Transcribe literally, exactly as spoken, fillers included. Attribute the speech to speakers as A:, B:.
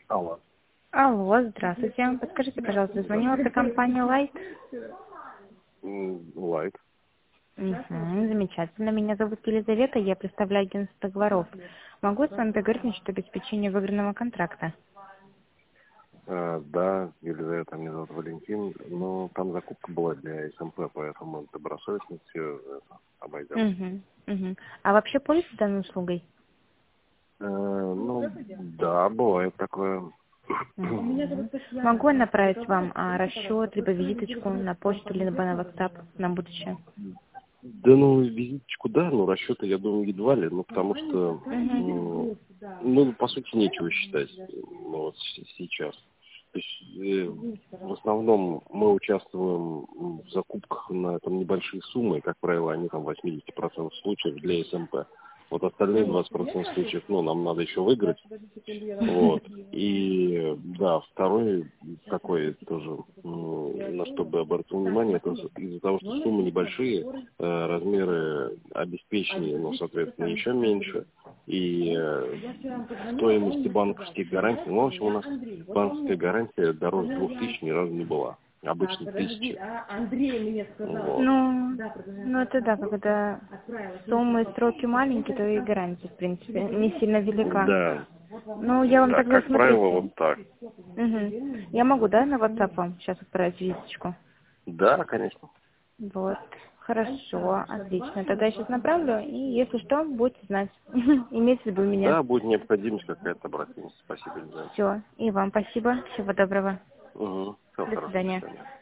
A: Алло.
B: Алло, здравствуйте. Подскажите, пожалуйста, звонила эта компания Light?
A: М, Лайт.
B: Угу, замечательно. Меня зовут Елизавета, я представляю агентство договоров. Могу с вами поговорить насчет обеспечения выигранного контракта?
A: А, да, Елизавета, меня зовут Валентин. Но там закупка была для СМП, поэтому добросовестностью это, обойдемся.
B: Угу, угу. А вообще пользуетесь данной услугой?
A: Э, ну, да, бывает такое.
B: Мгм. Могу я направить вам а, расчет, либо визиточку на почту, либо на WhatsApp на будущее?
A: Да, ну, визиточку, да, но расчеты, я думаю, едва ли, ну, потому что,
B: Угу.
A: м, ну, по сути, нечего считать, ну, вот с- сейчас. То есть, э, в основном мы участвуем в закупках на там небольшие суммы, и, как правило, они там восемьдесят процентов случаев для СМП. Вот остальные двадцать процентов случаев, ну, нам надо еще выиграть. Вот. И да, второй такой тоже, м, на что бы обратил внимание, это из-за того, что суммы небольшие, э, размеры обеспечения, ну, соответственно, еще меньше. И э, стоимости банковских гарантий, ну, в общем, у нас банковская гарантия дороже двух тысяч ни разу не была. Обычно тысячи. Вот.
B: Ну, ну это да, когда суммы и сроки маленькие, то и гарантия, в принципе, не сильно велика.
A: Да,
B: Ну, я вам
A: да,
B: тогда,
A: как правило,
B: смотрите.
A: вот так.
B: Угу. Я могу, да, на WhatsApp вам сейчас отправить визиточку?
A: Да, конечно.
B: Вот. Хорошо, отлично. Тогда я сейчас направлю, и если что, будете знать. Имейте в виду меня.
A: Да, будет необходимость какая-то, обратимся. Спасибо, Елизавета.
B: Все. И вам спасибо. Всего доброго.
A: Угу. Все
B: До
A: хорошо, до
B: свидания.
A: свидания.